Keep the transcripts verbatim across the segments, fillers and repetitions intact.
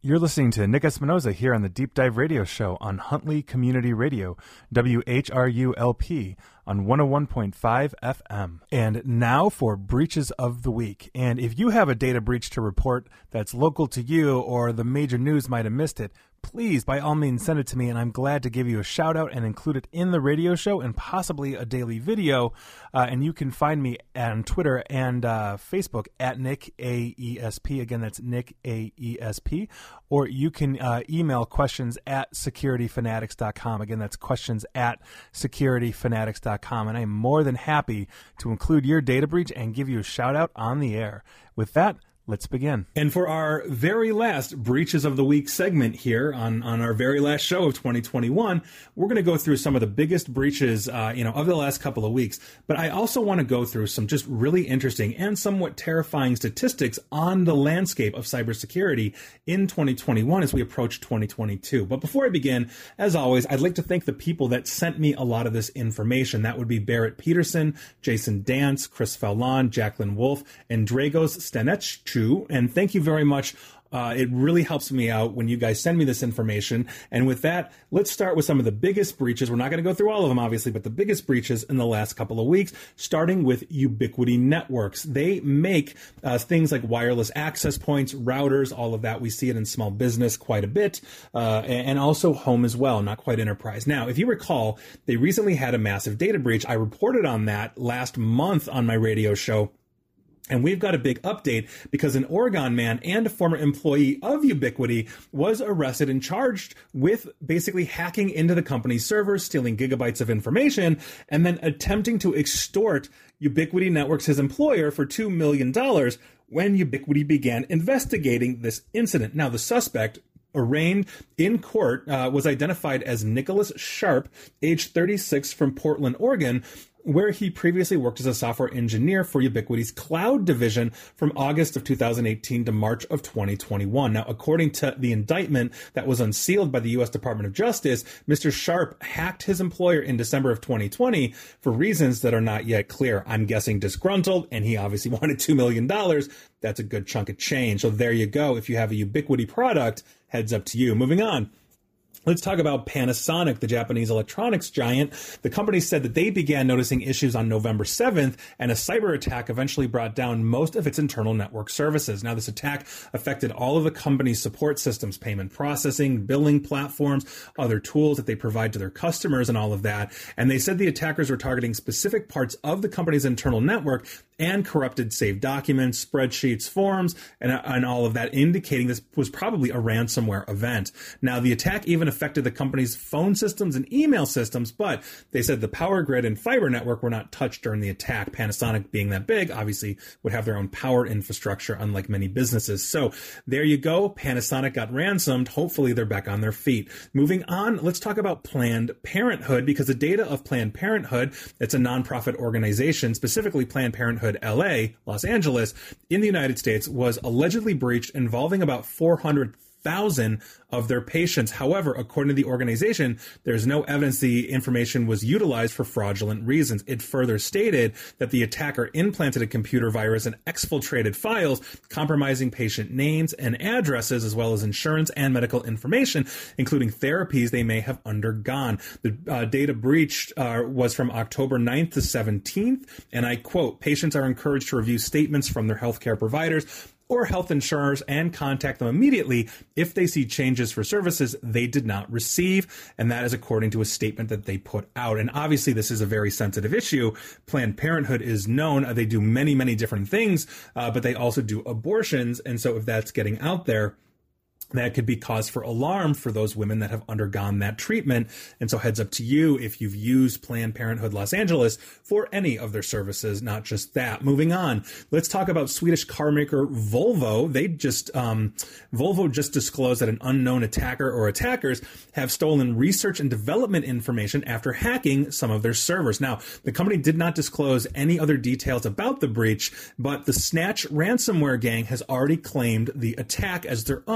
You're listening to Nick Espinoza here on the Deep Dive Radio Show on Huntley Community Radio, W H R U L P, on one oh one point five F M. And now for Breaches of the Week. And if you have a data breach to report that's local to you or the major news might have missed it, please, by all means, send it to me, and I'm glad to give you a shout-out and include it in the radio show and possibly a daily video. Uh, and you can find me on Twitter and uh, Facebook at Nick A E S P. Again, that's Nick A E S P. Or you can uh, email questions at security fanatics dot com. Again, that's questions at security fanatics dot com. And I'm more than happy to include your data breach and give you a shout-out on the air. With that, let's begin. And for our very last Breaches of the Week segment here on, on our very last show of twenty twenty-one, we're going to go through some of the biggest breaches, uh, you know, of the last couple of weeks. But I also want to go through some just really interesting and somewhat terrifying statistics on the landscape of cybersecurity in twenty twenty-one as we approach twenty twenty-two. But before I begin, as always, I'd like to thank the people that sent me a lot of this information. That would be Barrett Peterson, Jason Dance, Chris Fallon, Jacqueline Wolf, and Dragos Stanech. And thank you very much. Uh, it really helps me out when you guys send me this information. And with that, let's start with some of the biggest breaches. We're not going to go through all of them, obviously, but the biggest breaches in the last couple of weeks, starting with Ubiquiti Networks. They make uh, things like wireless access points, routers, all of that. We see it in small business quite a bit, uh, and also home as well, not quite enterprise. Now, if you recall, they recently had a massive data breach. I reported on that last month on my radio show. And we've got a big update because an Oregon man and a former employee of Ubiquiti was arrested and charged with basically hacking into the company's servers, stealing gigabytes of information, and then attempting to extort Ubiquiti Networks, his employer, for two million dollars when Ubiquiti began investigating this incident. Now, the suspect, arraigned in court, uh, was identified as Nicholas Sharp, age thirty-six, from Portland, Oregon, where he previously worked as a software engineer for Ubiquiti's cloud division from August of two thousand eighteen to March of twenty twenty-one. Now, according to the indictment that was unsealed by the U S Department of Justice, Mister Sharp hacked his employer in December of twenty twenty for reasons that are not yet clear. I'm guessing disgruntled, and he obviously wanted two million dollars. That's a good chunk of change. So there you go. If you have a Ubiquiti product, heads up to you. Moving on. Let's talk about Panasonic, the Japanese electronics giant. The company said that they began noticing issues on November seventh, and a cyber attack eventually brought down most of its internal network services. Now, this attack affected all of the company's support systems, payment processing, billing platforms, other tools that they provide to their customers, and all of that. And they said the attackers were targeting specific parts of the company's internal network and corrupted saved documents, spreadsheets, forms, and, and all of that, indicating this was probably a ransomware event. Now, the attack even affected the company's phone systems and email systems, but they said the power grid and fiber network were not touched during the attack. Panasonic, being that big, obviously would have their own power infrastructure, unlike many businesses. So there you go. Panasonic got ransomed. Hopefully they're back on their feet. Moving on, let's talk about Planned Parenthood, because the data of Planned Parenthood, it's a nonprofit organization, specifically Planned Parenthood L A, Los Angeles, in the United States, was allegedly breached, involving about four hundred thousand of their patients. However, according to the organization, there's no evidence the information was utilized for fraudulent reasons. It further stated that the attacker implanted a computer virus and exfiltrated files, compromising patient names and addresses, as well as insurance and medical information, including therapies they may have undergone. The uh, data breached uh, was from October ninth to seventeenth, and I quote, "Patients are encouraged to review statements from their healthcare providers or health insurers and contact them immediately if they see changes for services they did not receive." And that is according to a statement that they put out. And obviously this is a very sensitive issue. Planned Parenthood is known. They do many, many different things, uh, but they also do abortions. And so if that's getting out there, that could be cause for alarm for those women that have undergone that treatment. And so heads up to you if you've used Planned Parenthood Los Angeles for any of their services, not just that. Moving on, let's talk about Swedish car maker Volvo. They just, um, Volvo just disclosed that an unknown attacker or attackers have stolen research and development information after hacking some of their servers. Now, the company did not disclose any other details about the breach, but the Snatch ransomware gang has already claimed the attack as their own.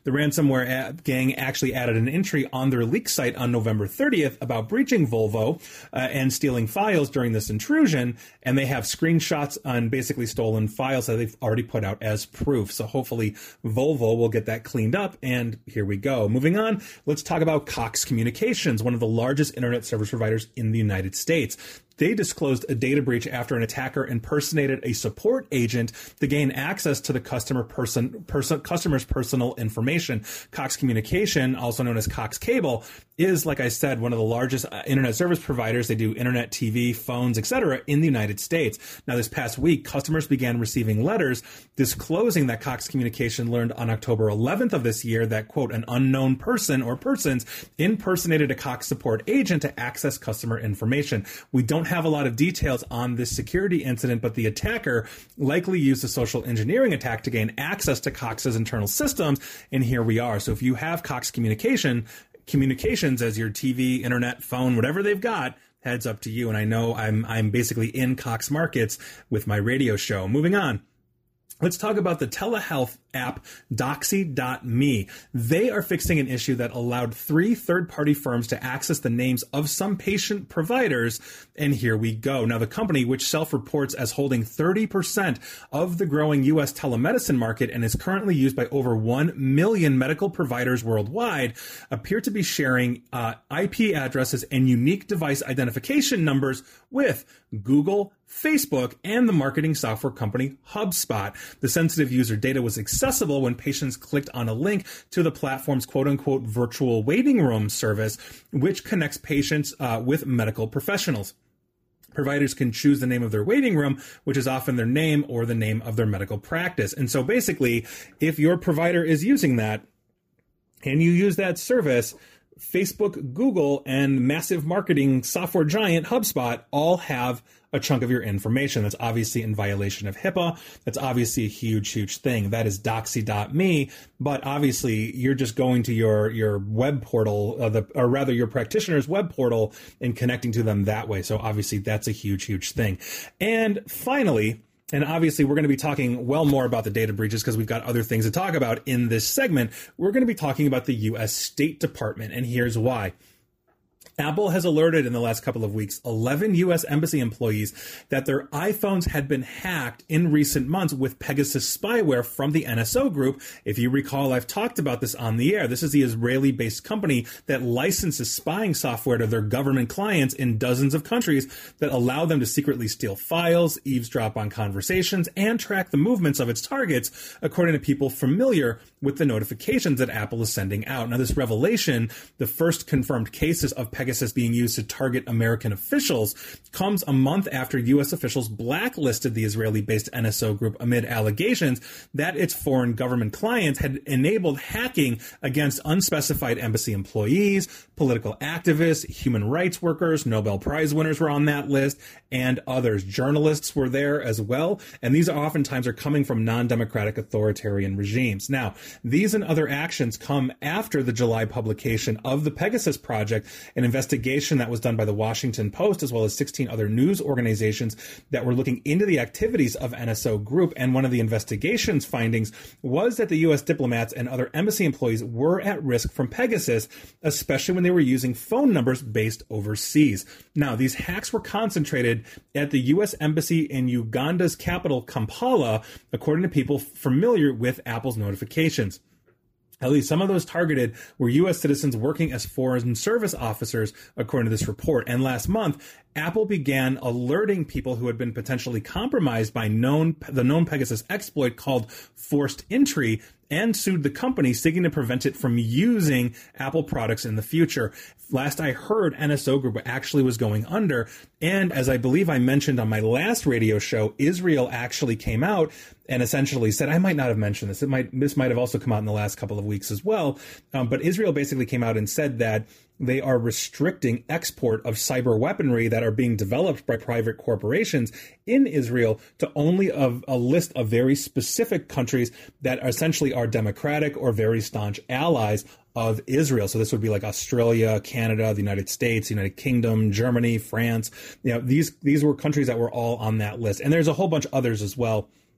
The ransomware gang actually added an entry on their leak site on November thirtieth about breaching Volvo uh, and stealing files during this intrusion, and they have screenshots on basically stolen files that they've already put out as proof. So hopefully Volvo will get that cleaned up, and here we go. Moving on, let's talk about Cox Communications, one of the largest internet service providers in the United States. They disclosed a data breach after an attacker impersonated a support agent to gain access to the customer person, person, customer's personal information. Cox Communication, also known as Cox Cable, is, like I said, one of the largest uh, internet service providers. They do internet, T V, phones, et cetera in the United States. Now, this past week, customers began receiving letters disclosing that Cox Communication learned on October eleventh of this year that, quote, an unknown person or persons impersonated a Cox support agent to access customer information. We don't have a lot of details on this security incident, but the attacker likely used a social engineering attack to gain access to Cox's internal systems, and here we are. So if you have Cox Communication, Communications as your T V, internet, phone, whatever they've got, heads up to you. And I know I'm I'm basically in Cox markets with my radio show. Moving on. Let's talk about the telehealth app Doxy dot me. They are fixing an issue that allowed three third-party firms to access the names of some patient providers, and here we go. Now, the company, which self-reports as holding thirty percent of the growing U S telemedicine market and is currently used by over one million medical providers worldwide, appear to be sharing uh, I P addresses and unique device identification numbers with Google, Facebook, and the marketing software company HubSpot. The sensitive user data was accessible when patients clicked on a link to the platform's quote-unquote virtual waiting room service, which connects patients uh, with medical professionals. Providers can choose the name of their waiting room, which is often their name or the name of their medical practice. And so basically, if your provider is using that and you use that service, Facebook, Google, and massive marketing software giant HubSpot all have a chunk of your information. That's obviously in violation of HIPAA. That's obviously a huge, huge thing. That is Doxy dot me. But obviously, you're just going to your your web portal, uh, the, or rather your practitioner's web portal, and connecting to them that way. So obviously, that's a huge, huge thing. And finally, and obviously, we're going to be talking well more about the data breaches because we've got other things to talk about in this segment. We're going to be talking about the U S State Department, and here's why. Apple has alerted in the last couple of weeks eleven U S embassy employees that their iPhones had been hacked in recent months with Pegasus spyware from the N S O group. If you recall, I've talked about this on the air. This is the Israeli-based company that licenses spying software to their government clients in dozens of countries that allow them to secretly steal files, eavesdrop on conversations, and track the movements of its targets, according to people familiar with the notifications that Apple is sending out. Now, this revelation, the first confirmed cases of Pegasus Pegasus being used to target American officials, comes a month after U S officials blacklisted the Israeli-based N S O group amid allegations that its foreign government clients had enabled hacking against unspecified embassy employees, political activists, human rights workers, Nobel Prize winners were on that list, and others. Journalists were there as well, and these are oftentimes are coming from non-democratic authoritarian regimes. Now, these and other actions come after the July publication of the Pegasus Project, an investigation that was done by the Washington Post as well as sixteen other news organizations that were looking into the activities of N S O Group. And one of the investigation's findings was that the U S diplomats and other embassy employees were at risk from Pegasus, especially when they were using phone numbers based overseas. Now, these hacks were concentrated at the U S embassy in Uganda's capital, Kampala, according to people familiar with Apple's notifications. At least some of those targeted were U S citizens working as foreign service officers, according to this report. And last month, Apple began alerting people who had been potentially compromised by known the known Pegasus exploit called forced entry, and sued the company, seeking to prevent it from using Apple products in the future. Last I heard, N S O Group actually was going under, and as I believe I mentioned on my last radio show, Israel actually came out and essentially said, I might not have mentioned this, it might this might have also come out in the last couple of weeks as well, um, but Israel basically came out and said that they are restricting export of cyber weaponry that are being developed by private corporations in Israel to only a, a list of very specific countries that essentially are democratic or very staunch allies of Israel. So this would be like Australia, Canada, the United States, United Kingdom, Germany, France. You know, these these were countries that were all on that list. And there's a whole bunch of others as well.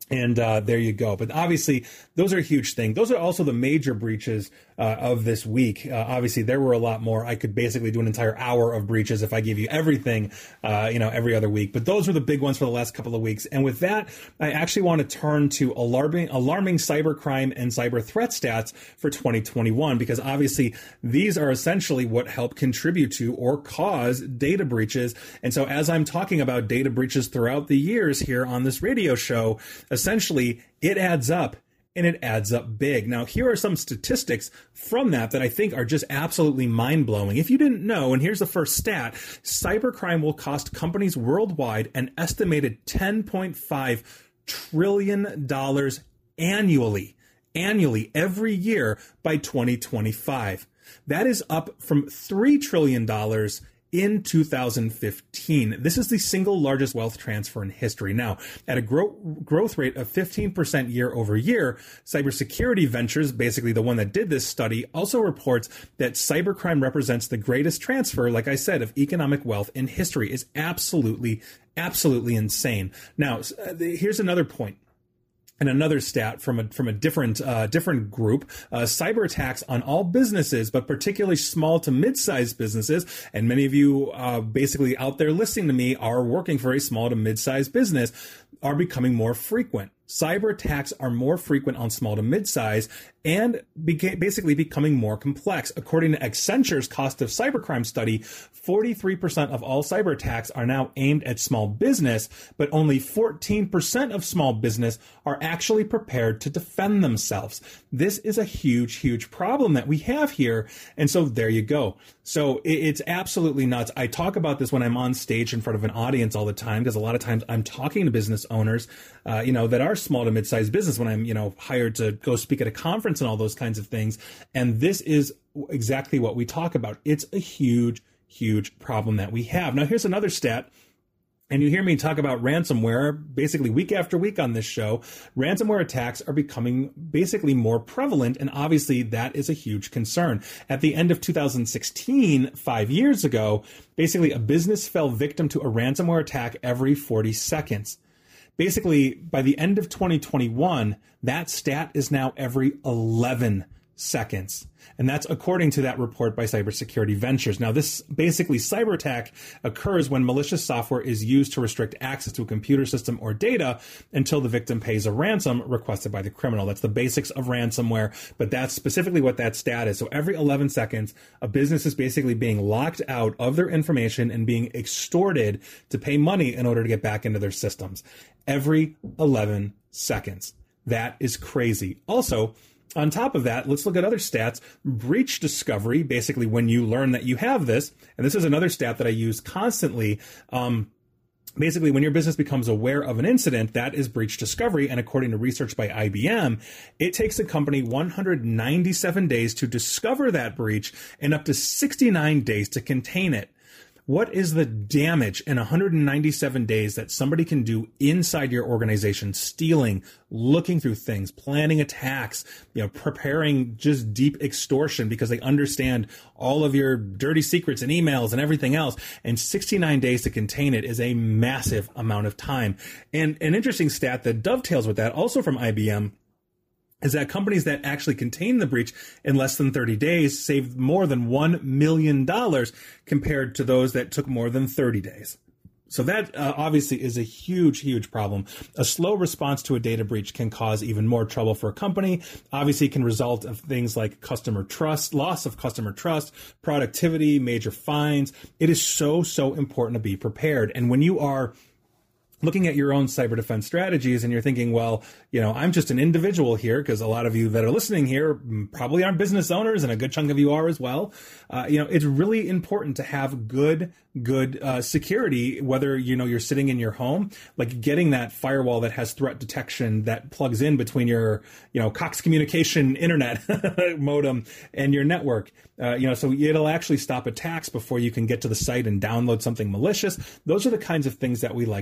And uh, there you go. But obviously, those are a huge thing. Those are also the major breaches uh, of this week. Uh, obviously, there were a lot more. I could basically do an entire hour of breaches if I give you everything, uh, you know, every other week. But those were the big ones for the last couple of weeks. And with that, I actually want to turn to alarming, alarming cybercrime and cyber threat stats for twenty twenty-one, because obviously these are essentially what help contribute to or cause data breaches. And so as I'm talking about data breaches throughout the years here on this radio show, essentially, it adds up, and it adds up big. Now, here are some statistics from that that I think are just absolutely mind-blowing. If you didn't know, and here's the first stat, cybercrime will cost companies worldwide an estimated ten point five trillion dollars annually, annually, every year by twenty twenty-five. That is up from three trillion dollars in two thousand fifteen. This is the single largest wealth transfer in history. Now, at a gro- growth rate of fifteen percent year over year, Cybersecurity Ventures, basically the one that did this study, also reports that cybercrime represents the greatest transfer, like I said, of economic wealth in history. Is absolutely, absolutely insane. Now, here's another point. And another stat from a from a different uh, different group: uh, cyber attacks on all businesses, but particularly small to mid-sized businesses. And many of you, uh, basically out there listening to me, are working for a small to mid-sized business, are becoming more frequent. Cyber attacks are more frequent on small to mid-size and beca- basically becoming more complex. According to Accenture's cost of cybercrime study, forty-three percent of all cyber attacks are now aimed at small business, but only fourteen percent of small business are actually prepared to defend themselves. This is a huge, huge problem that we have here. And so there you go. So it, it's absolutely nuts. I talk about this when I'm on stage in front of an audience all the time, because a lot of times I'm talking to business owners, uh, you know, that are small to mid-sized business when I'm, you know, hired to go speak at a conference and all those kinds of things. And this is exactly what we talk about. It's a huge, huge problem that we have. Now, here's another stat. And you hear me talk about ransomware basically week after week on this show. Ransomware attacks are becoming basically more prevalent, and obviously that is a huge concern. At the end of two thousand sixteen, five years ago, basically a business fell victim to a ransomware attack every forty seconds. Basically, by the end of twenty twenty-one, that stat is now every eleven seconds. And that's according to that report by Cybersecurity Ventures. Now, this basically cyber attack occurs when malicious software is used to restrict access to a computer system or data until the victim pays a ransom requested by the criminal. That's the basics of ransomware, but that's specifically what that stat is. So every eleven seconds, a business is basically being locked out of their information and being extorted to pay money in order to get back into their systems. Every eleven seconds. That is crazy. Also, on top of that, let's look at other stats. Breach discovery, basically when you learn that you have this, and this is another stat that I use constantly. Um, basically, when your business becomes aware of an incident, that is breach discovery. And according to research by I B M, it takes a company one hundred ninety-seven days to discover that breach and up to sixty-nine days to contain it. What is the damage in one hundred ninety-seven days that somebody can do inside your organization? Stealing, looking through things, planning attacks, you know, preparing just deep extortion because they understand all of your dirty secrets and emails and everything else. And sixty-nine days to contain it is a massive amount of time. And an interesting stat that dovetails with that, also from I B M, is that companies that actually contain the breach in less than thirty days saved more than one million dollars compared to those that took more than thirty days. So that uh, obviously is a huge, huge problem. A slow response to a data breach can cause even more trouble for a company. Obviously, it can result of things like customer trust, loss of customer trust, productivity, major fines. It is so, so important to be prepared. And when you are looking at your own cyber defense strategies and you're thinking, well, you know, I'm just an individual here, because a lot of you that are listening here probably aren't business owners, and a good chunk of you are as well. Uh, you know, it's really important to have good, good uh, security, whether, you know, you're sitting in your home, like getting that firewall that has threat detection that plugs in between your, you know, Cox Communication internet modem and your network. Uh, you know, so it'll actually stop attacks before you can get to the site and download something malicious. Those are the kinds of things that we like to see.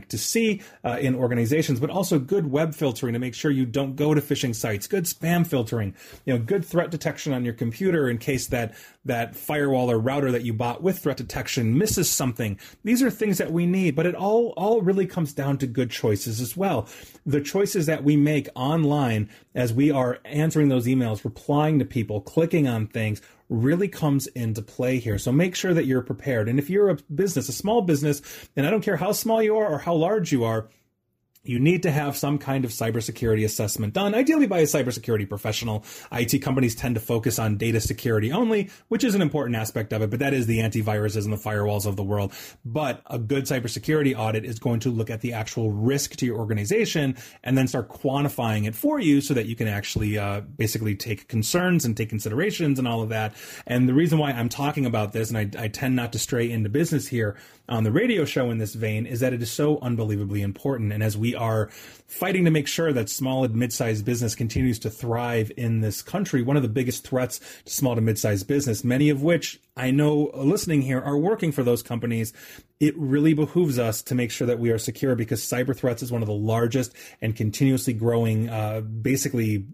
see uh, in organizations, but also good web filtering to make sure you don't go to phishing sites, good spam filtering, you know, good threat detection on your computer in case that that firewall or router that you bought with threat detection misses something. These are things that we need, but it all, all really comes down to good choices as well. The choices that we make online as we are answering those emails, replying to people, clicking on things, really comes into play here. So make sure that you're prepared. And if you're a business, a small business, and I don't care how small you are or how large you are, you need to have some kind of cybersecurity assessment done, ideally by a cybersecurity professional. I T companies tend to focus on data security only, which is an important aspect of it, but that is the antiviruses and the firewalls of the world. But a good cybersecurity audit is going to look at the actual risk to your organization and then start quantifying it for you so that you can actually uh, basically take concerns and take considerations and all of that. And the reason why I'm talking about this, and I, I tend not to stray into business here on the radio show in this vein, is that it is so unbelievably important. And as we are fighting to make sure that small and mid-sized business continues to thrive in this country, one of the biggest threats to small to mid-sized business, many of which I know listening here are working for those companies, it really behooves us to make sure that we are secure, because cyber threats is one of the largest and continuously growing, uh, basically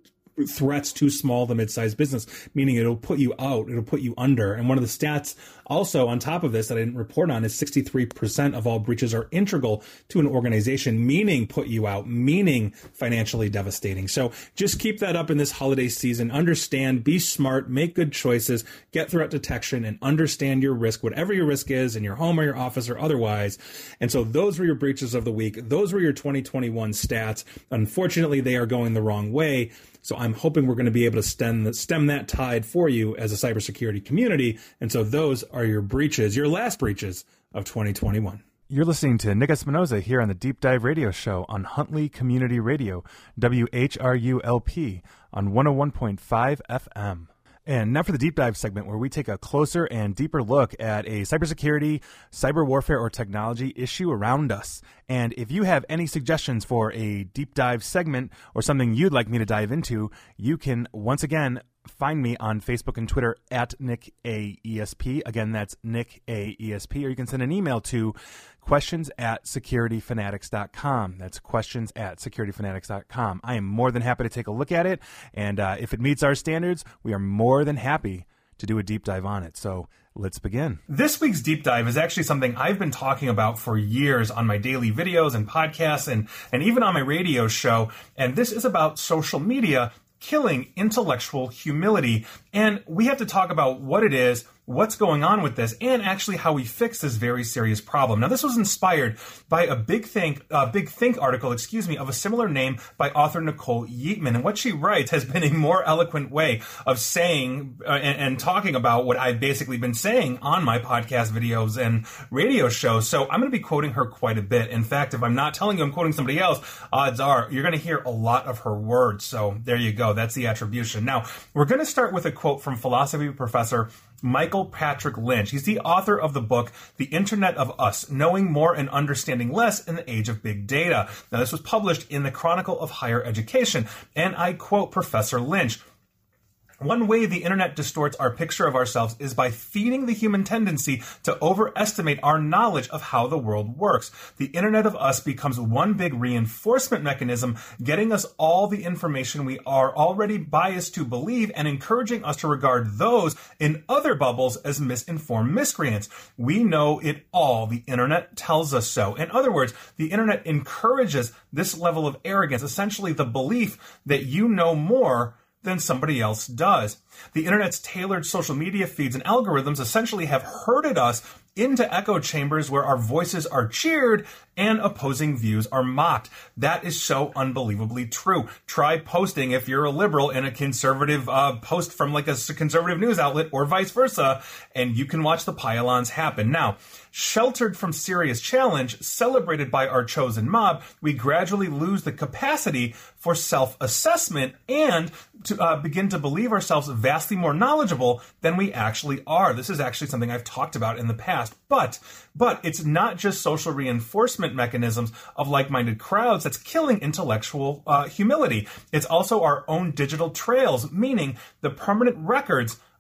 threats to small to mid-sized business, meaning it'll put you out, it'll put you under. And one of the stats also on top of this that I didn't report on is sixty-three percent of all breaches are integral to an organization, meaning put you out, meaning financially devastating. So just keep that up in this holiday season. Understand, be smart, make good choices, get threat detection, and understand your risk, whatever your risk is in your home or your office or otherwise. And so those were your breaches of the week. Those were your twenty twenty-one stats. Unfortunately, they are going the wrong way. So I'm hoping we're going to be able to stem, stem that tide for you as a cybersecurity community. And so those are your breaches, your last breaches of twenty twenty-one. You're listening to Nick Espinoza here on the Deep Dive Radio Show on Huntley Community Radio, W H R U L P, on one oh one point five F M. And now for the deep dive segment, where we take a closer and deeper look at a cybersecurity, cyber warfare, or technology issue around us. And if you have any suggestions for a deep dive segment or something you'd like me to dive into, you can once again find me on Facebook and Twitter at Nick A E S P. Again, that's Nick A E S P. Or you can send an email to questions at security fanatics dot com. That's questions at security fanatics dot com. I am more than happy to take a look at it. And uh, if it meets our standards, we are more than happy to do a deep dive on it. So let's begin. This week's deep dive is actually something I've been talking about for years on my daily videos and podcasts and, and even on my radio show. And this is about social media killing intellectual humility. And we have to talk about what it is, what's going on with this, and actually how we fix this very serious problem. Now, this was inspired by a Big Think, uh, Big Think article, excuse me, of a similar name by author Nicole Yeatman. And what she writes has been a more eloquent way of saying uh, and, and talking about what I've basically been saying on my podcast videos and radio shows. So I'm going to be quoting her quite a bit. In fact, if I'm not telling you I'm quoting somebody else, odds are you're going to hear a lot of her words. So there you go. That's the attribution. Now, we're going to start with a quote from philosophy professor Michael Patrick Lynch. He's the author of the book, The Internet of Us, Knowing More and Understanding Less in the Age of Big Data. Now, this was published in the Chronicle of Higher Education, and I quote Professor Lynch. One way the internet distorts our picture of ourselves is by feeding the human tendency to overestimate our knowledge of how the world works. The internet of us becomes one big reinforcement mechanism, getting us all the information we are already biased to believe and encouraging us to regard those in other bubbles as misinformed miscreants. We know it all. The internet tells us so. In other words, the internet encourages this level of arrogance, essentially the belief that you know more than somebody else does. The internet's tailored social media feeds and algorithms essentially have herded us into echo chambers where our voices are cheered and opposing views are mocked. That is so unbelievably true. Try posting, if you're a liberal, in a conservative uh, post from like a conservative news outlet or vice versa, and you can watch the pile-ons happen. Now, sheltered from serious challenge, celebrated by our chosen mob, we gradually lose the capacity for self-assessment and to uh, begin to believe ourselves vastly more knowledgeable than we actually are. This is actually something I've talked about in the past. But, but it's not just social reinforcement mechanisms of like-minded crowds that's killing intellectual uh, humility. It's also our own digital trails, meaning the permanent records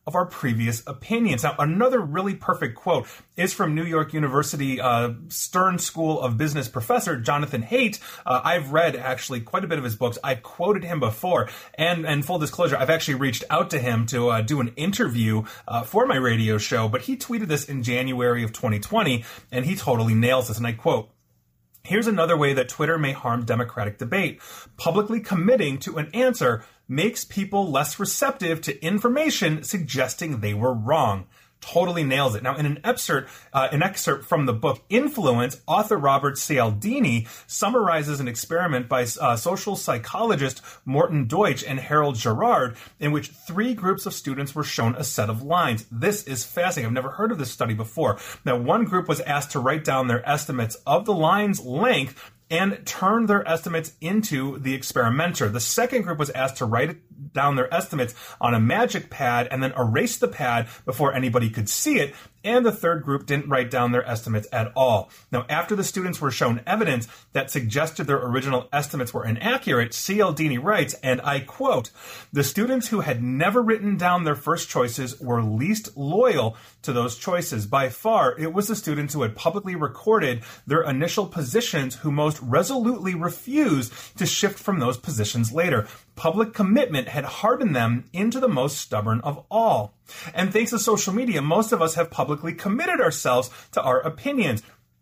of our previous opinions. Now, another really perfect quote is from New York University uh, Stern School of Business professor Jonathan Haidt. Uh, I've read actually quite a bit of his books. I've quoted him before, and, and full disclosure, I've actually reached out to him to uh, do an interview uh, for my radio show, but he tweeted this in January of twenty twenty, and he totally nails this, and I quote, "Here's another way that Twitter may harm democratic debate. Publicly committing to an answer makes people less receptive to information suggesting they were wrong." Totally nails it. Now, in an excerpt, uh, an excerpt from the book Influence, author Robert Cialdini summarizes an experiment by uh, social psychologist Morton Deutsch and Harold Gerard, in which three groups of students were shown a set of lines. This is fascinating. I've never heard of this study before. Now, one group was asked to write down their estimates of the line's length and turn their estimates into the experimenter. The second group was asked to write down their estimates on a magic pad and then erase the pad before anybody could see it. And the third group didn't write down their estimates at all. Now, after the students were shown evidence that suggested their original estimates were inaccurate, Cialdini writes, and I quote, "The students who had never written down their first choices were least loyal to those choices. By far, it was the students who had publicly recorded their initial positions who most resolutely refused to shift from those positions later. Public commitment had hardened them into the most stubborn of all. And thanks to social media, most of us have publicly committed ourselves to our opinions.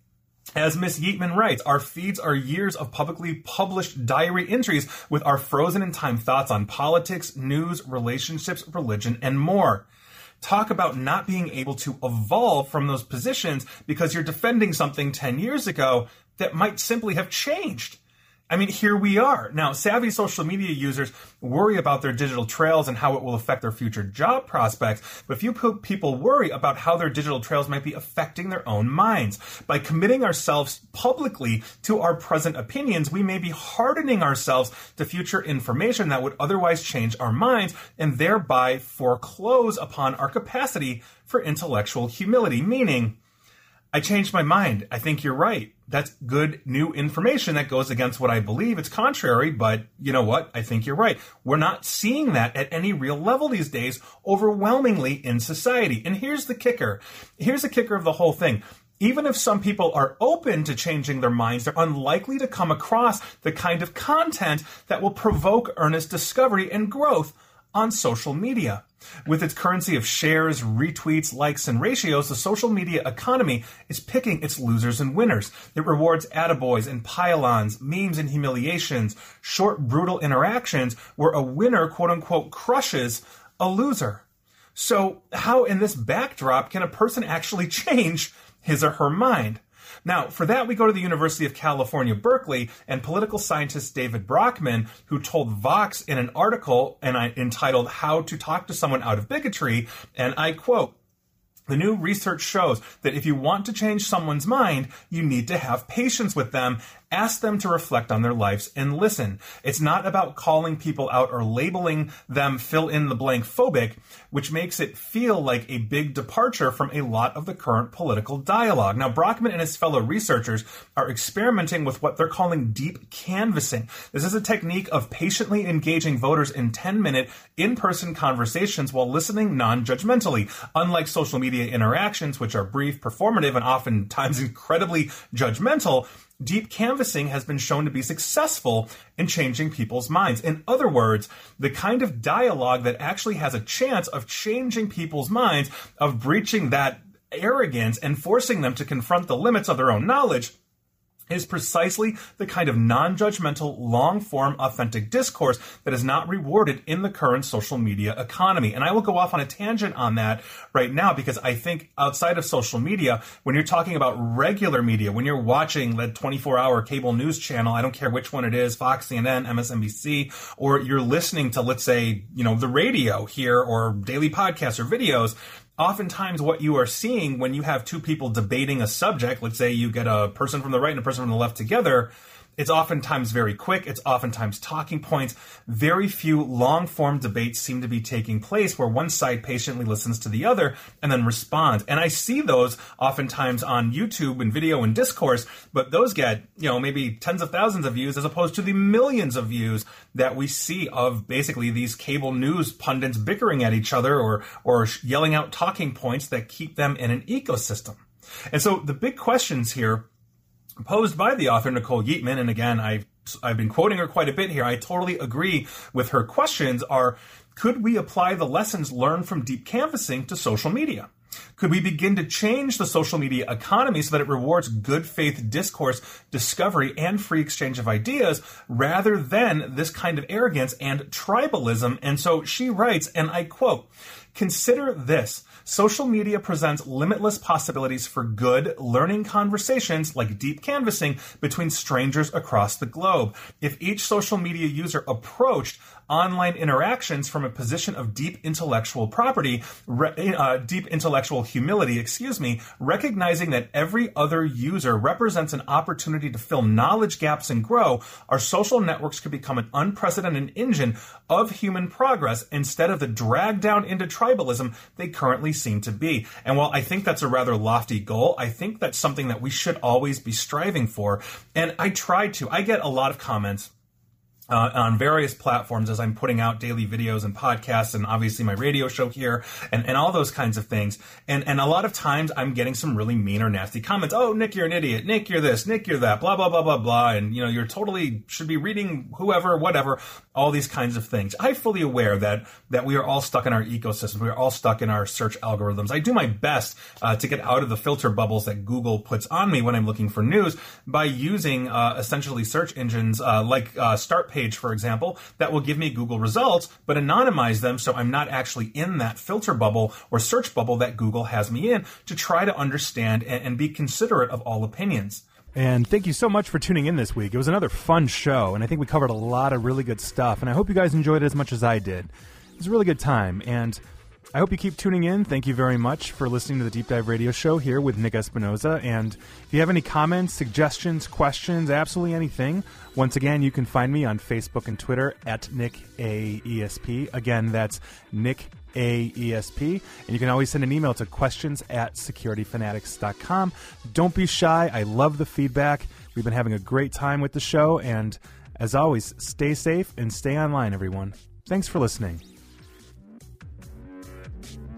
As Miss Yeatman writes, our feeds are years of publicly published diary entries with our frozen in time thoughts on politics, news, relationships, religion, and more. Talk about not being able to evolve from those positions because you're defending something ten years ago that might simply have changed. I mean, here we are. Now, savvy social media users worry about their digital trails and how it will affect their future job prospects. But few people worry about how their digital trails might be affecting their own minds. By committing ourselves publicly to our present opinions, we may be hardening ourselves to future information that would otherwise change our minds and thereby foreclose upon our capacity for intellectual humility. Meaning, I changed my mind. I think you're right. That's good new information that goes against what I believe. It's contrary, but you know what? I think you're right. We're not seeing that at any real level these days, overwhelmingly in society. And here's the kicker. Here's the kicker of the whole thing. Even if some people are open to changing their minds, they're unlikely to come across the kind of content that will provoke earnest discovery and growth on social media. With its currency of shares, retweets, likes, and ratios, the social media economy is picking its losers and winners. It rewards attaboys and pile-ons, memes and humiliations, short, brutal interactions where a winner, quote-unquote, crushes a loser. So how, in this backdrop, can a person actually change his or her mind? Now, for that, we go to the University of California, Berkeley, and political scientist David Brockman, who told Vox in an article and I, entitled How to Talk to Someone Out of Bigotry, and I quote, "The new research shows that if you want to change someone's mind, you need to have patience with them, ask them to reflect on their lives, and listen. It's not about calling people out or labeling them fill-in-the-blank phobic, which makes it feel like a big departure from a lot of the current political dialogue." Now, Brockman and his fellow researchers are experimenting with what they're calling deep canvassing. This is a technique of patiently engaging voters in ten-minute in-person conversations while listening non-judgmentally. Unlike social media interactions, which are brief, performative, and oftentimes incredibly judgmental, deep canvassing has been shown to be successful in changing people's minds. In other words, the kind of dialogue that actually has a chance of changing people's minds, of breaching that arrogance and forcing them to confront the limits of their own knowledge, is precisely the kind of non-judgmental, long-form, authentic discourse that is not rewarded in the current social media economy. And I will go off on a tangent on that right now because I think outside of social media, when you're talking about regular media, when you're watching the twenty-four hour cable news channel, I don't care which one it is, Fox, C N N, M S N B C, or you're listening to, let's say, you know, the radio here or daily podcasts or videos, oftentimes what you are seeing when you have two people debating a subject, let's say you get a person from the right and a person from the left together, It's oftentimes very quick. It's oftentimes talking points. Very few long-form debates seem to be taking place where one side patiently listens to the other and then responds. And I see those oftentimes on YouTube and video and discourse, but those get, you know, maybe tens of thousands of views as opposed to the millions of views that we see of basically these cable news pundits bickering at each other or, or yelling out talking points that keep them in an ecosystem. And so the big questions here posed by the author Nicole Yeatman, and again, I've, I've been quoting her quite a bit here, I totally agree with her questions, are, could we apply the lessons learned from deep canvassing to social media? Could we begin to change the social media economy so that it rewards good faith discourse, discovery, and free exchange of ideas rather than this kind of arrogance and tribalism? And so she writes, and I quote, "Consider this. Social media presents limitless possibilities for good, learning conversations like deep canvassing between strangers across the globe. If each social media user approached online interactions from a position of deep intellectual property, re- uh, deep intellectual humility, excuse me, recognizing that every other user represents an opportunity to fill knowledge gaps and grow, our social networks could become an unprecedented engine of human progress instead of the drag down into tribalism they currently seem to be." And while I think that's a rather lofty goal, I think that's something that we should always be striving for. And I try to. I get a lot of comments Uh, on various platforms as I'm putting out daily videos and podcasts and obviously my radio show here and, and all those kinds of things. And, and a lot of times I'm getting some really mean or nasty comments. "Oh, Nick, you're an idiot. Nick, you're this. Nick, you're that. Blah, blah, blah, blah, blah. And, you know, you're totally should be reading whoever, whatever, all these kinds of things." I'm fully aware that, that we are all stuck in our ecosystem. We are all stuck in our search algorithms. I do my best uh, to get out of the filter bubbles that Google puts on me when I'm looking for news by using uh, essentially search engines uh, like uh, Start Page, for example, that will give me Google results, but anonymize them so I'm not actually in that filter bubble or search bubble that Google has me in, to try to understand and, and be considerate of all opinions. And thank you so much for tuning in this week. It was another fun show, and I think we covered a lot of really good stuff, and I hope you guys enjoyed it as much as I did. It was a really good time, and I hope you keep tuning in. Thank you very much for listening to the Deep Dive Radio Show here with Nick Espinoza. And if you have any comments, suggestions, questions, absolutely anything, once again, you can find me on Facebook and Twitter at Nick A E S P. Again, that's Nick A E S P. And you can always send an email to questions at security fanatics dot com. Don't be shy. I love the feedback. We've been having a great time with the show. And as always, stay safe and stay online, everyone. Thanks for listening.